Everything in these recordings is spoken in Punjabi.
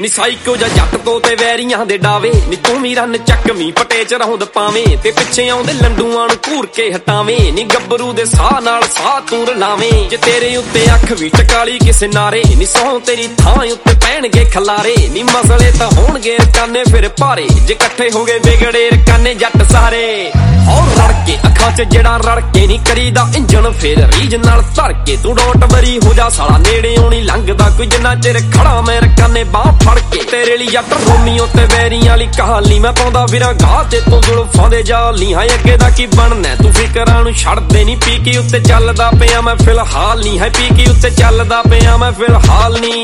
ਨੀ ਸਾਈਕੋ ਜਾਂ ਜੱਟ ਤੋਂ ਤੇ ਵੈਰੀਆਂ ਦੇ ਡਾਵੇ ਨੀ ਤੂੰ ਵੀ ਰੰਨ ਚੱਕਵੀਂ ਪਟੇ ਚ ਰਹੁੰਦ ਪਾਵੇਂ ਤੇ ਪਿੱਛੇ ਆਉਂਦੇ ਲੰਡੂਆਂ ਨੂੰ ਘੂਰ ਕੇ ਹਟਾਵੇਂ ਨੀ ਗੱਭਰੂ ਦੇ ਸਾਹ ਨਾਲ ਸਾਹ ਤੂੰ ਰਲਾਵੇਂ ਜੇ ਤੇਰੇ ਉੱਤੇ ਅੱਖ ਵੀ ਟਕਾਲੀ ਕਿਸੇ ਨਾਰੇ ਨੀ ਸੌ ਤੇਰੀ ਥਾਂ ਉੱਤੇ ਪੈਣਗੇ ਖਲਾਰੇ ਨੀ ਮਸਲੇ ਤਾਂ ਹੋਣਗੇ ਰਕਾਨੇ ਫਿਰ ਭਾਰੇ ਜੇ ਇਕੱਠੇ ਹੋ ਗਏ ਵਿਗੜੇ ਰਕਾਨੇ ਜੱਟ ਸਾਰੇ ਔਰ ਰੜ ਕੇ ਅੱਖਾਂ 'ਚ ਜਿਹੜਾ ਰੜ ਕੇ ਨੀ ਕਰੀਦਾ ਇੰਜਣ ਫਿਰ ਰੀਜ ਨਾਲ ਧਰ ਕੇ ਤੂੰ ਡੋਂਟ ਵਰੀ ਹੋ ਜਾ ਸਾਲਾ ਨੇੜੇ ਆਉਣੀ ਲੰਘਦਾ ਕੋਈ ਜਿੰਨਾ ਚਿਰ ਖੜਾ ਮੈਂ ਰਕਾਨੇ ਬਾਹ ਫੜ ਕੇ ਤੇਰੇ ਲਈ ਜੱਟ ਰੋਮੀਓ ਤੇ ਵੈਰੀਆਂ ਵਾਲੀ ਕਹਾਣੀ ਮੈਂ ਪਾਉਂਦਾ ਵੀਰਾਂ ਗਾਹ ਤੇ ਤੂੰ ਜ਼ੁਲਫਾਂ ਦੇ ਜਾਲ ਨੀ ਹੈ ਅੱਗੇ ਦਾ ਕੀ ਬਣਨਾ ਤੂੰ ਫਿਕਰਾਂ ਨੂੰ ਛੱਡਦੇ ਨੀ ਪੀ ਕੇ ਉੱਤੇ ਚੱਲਦਾ ਪਿਆ ਮੈਂ ਫਿਲਹਾਲ ਨੀ ਹੈ ਪੀ ਕੇ ਉੱਤੇ ਚੱਲਦਾ ਪਿਆ ਮੈਂ ਫਿਲਹਾਲ ਨੀ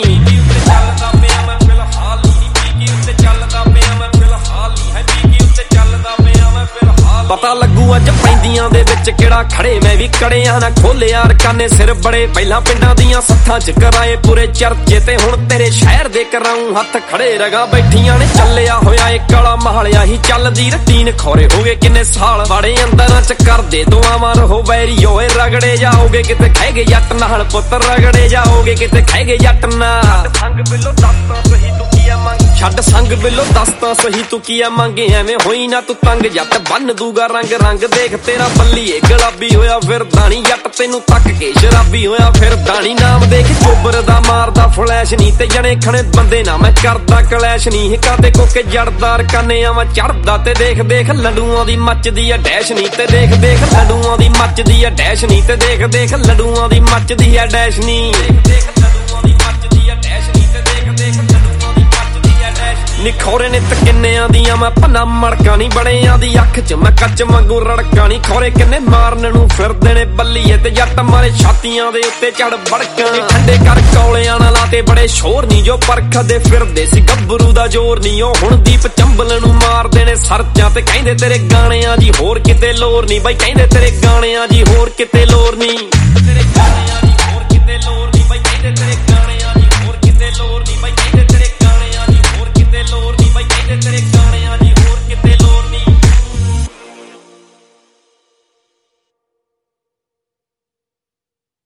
ਚੱਲਦਾ ਪਿਆ ਮੈਂ ਫਿਲਹਾਲ ਨੀ ਪੀ ਕੇ ਉੱਤੇ ਚੱਲਦਾ ਪਿਆ ਮੈਂ ਫਿਲਹਾਲ ਨੀ ਹੈ ਪੀ ਕੇ ਉੱਤੇ ਚੱਲਦਾ ਪਿਆ ਮੈਂ ਫਿਲਹਾਲ ਪਤਾ ਲੱਗੂ ਅੱਜ ਪੈਂਦੀਆਂ ਦੇ ਵਿੱਚ ਕਿਹੜਾ ਖੜੇ ਮੈਂ ਵੀ ਕੜਿਆਂ ਨਾ ਖੋਲਿਆ ਰਕਾਨੇ ਸਿਰ ਬੜੇ ਪਹਿਲਾਂ ਪਿੰਡਾਂ ਦੀਆਂ ਸੱਥਾਂ 'ਚ ਕਰਾਏ ਪੂਰੇ ਚਰਚੇ ਤੇ ਹੁਣ ਤੇਰੇ ਸ਼ਹਿਰ ਦੇ ਕਰਾਉਂ ਹੱਥ ਖੜੇ ਰਗਾ ਬੈਠੀਆਂ ਨੇ ਚੱਲਿਆ ਹੋਇਆ ਏ ਕਾਲਾ ਮਹਾਲਿਆ ਹੀ ਚੱਲਦੀ ਰਟੀਨ ਖੋਰੇ ਹੋ ਗਏ ਕਿੰਨੇ ਸਾਲ ਵਾੜੇ ਅੰਦਰਾਂ 'ਚ ਕਰਦੇ ਦੁਆਵਾਂ ਰਹੋ ਵੈਰੀ ਓਏ ਰਗੜੇ ਜਾਓਗੇ ਕਿਤੇ ਖਹਿ ਗਏ ਜੱਟ ਨਾਲ ਪੁੱਤ ਰਗੜੇ ਜਾਓਗੇ ਕਿਤੇ ਖਹਿ ਗਏ ਜੱਟ ਨਾਲ ਸੰਗ ਬਿੱਲੋ ਦੱਸਦਾ ਸਹੀ ਤੂੰ ਕੀ ਮੰਗ ਛੱਡ ਸੰਗ ਬਿੱਲੋ ਦੱਸਦਾ ਸਹੀ ਤੂੰ ਕੀ ਮੰਗੇ ਐਵੇਂ ਹੋਈ ਨਾ ਤੂੰ ਤੰਗ ਜੱਟ ਬੰਨ ਦੂਗਾ ਰੰਗ ਰੰਗ ਦੇਖ ਤੇਰਾ ਬੱਲੀਏ ਗੁਲਾਬੀ ਹੋਇਆ ਫਿਰਦਾ ਨੀ ਜੱਟ ਤੈਨੂੰ ਤੱਕ ਕੇ ਸ਼ਰਾਬੀ ਹੋਇਆ ਫਿਰਦਾ ਨੀ ਨਾਮ ਦੇਖ ਚੋਬਰ ਦਾ ਮਾਰਦਾ ਫਲੈਸ਼ ਨੀ ਤੇ ਜਣੇ ਖਣੇ ਬੰਦੇ ਨਾ ਮੈਂ ਕਰਦਾ ਕਲੈਸ਼ ਨੀ ਹਿੱਕਾਂ ਤੇ ਕੋਕੇ ਜੜਦਾ ਰਕਾਨਿਆਂ ਮੈਂ ਚੜਦਾ ਤੇ ਦੇਖ ਦੇਖ ਲੰਡੂਆਂ ਦੀ ਮੱਚਦੀ ਆ ਡੈਸ਼ ਨੀ ਤੇ ਦੇਖ ਦੇਖ ਲੰਡੂਆਂ ਦੀ ਮੱਚਦੀ ਆ ਡੈਸ਼ ਨੀ ਤੇ ਦੇਖ ਦੇਖ ਲੰਡੂਆਂ ਦੀ ਮੱਚਦੀ ਆ ਡੈਸ਼ ਨੀ ਦੇਖ ਲੰਡੂਆਂ ਦੀ ਮੱਚਦੀ ਆ ਡੈਸ਼ ਨੀ ਤੇ ਦੇਖ ਦੇਖ ਲੰਡੂਆਂ ਦੀ ਮੱਚਦੀ ਆ ਡੈਸ਼ ਨੀ ਖੋਰੇ ਨੇ ਤਕਿੰਨਿਆਂ ਦੀਆਂ ਮੈਂ ਪੰਨਾ ਮੜਕਾਂ ਨੀ ਬਣਿਆਂ ਦੀ ਅੱਖ 'ਚ ਮੈਂ ਕੱਚ ਵਾਂਗੂ ਰੜਕਾਂ ਨੀ ਖੋਰੇ ਕਿੰਨੇ ਮਾਰਨ ਨੂੰ ਫਿਰਦੇ ਨੇ ਬੱਲੀਏ ਤੇ ਜੱਟ ਮਾਰੇ ਛਾਤੀਆਂ ਦੇ ਉੱਤੇ ਚੜ ਵੜਕਾਂ ਠੰਡੇ ਕਰ ਕੌਲਿਆਂ ਨਾਲ ਲਾਤੇ ਬੜੇ ਸ਼ੋਰ ਨੀ ਜੋ ਪਰਖਦੇ ਫਿਰਦੇ ਸੀ ਗੱਭਰੂ ਦਾ ਜ਼ੋਰ ਨੀ ਉਹ ਹੁਣ ਦੀਪ ਚੰਬਲ ਨੂੰ ਮਾਰਦੇ ਨੇ ਸਰਚਾਂ ਤੇ ਕਹਿੰਦੇ ਤੇਰੇ ਗਾਣਿਆਂ ਜੀ ਹੋਰ ਕਿਤੇ ਲੋਰ ਨੀ ਬਾਈ ਕਹਿੰਦੇ ਤੇਰੇ ਗਾਣਿਆਂ ਜੀ ਹੋਰ ਕਿਤੇ ਲੋਰ ਨੀ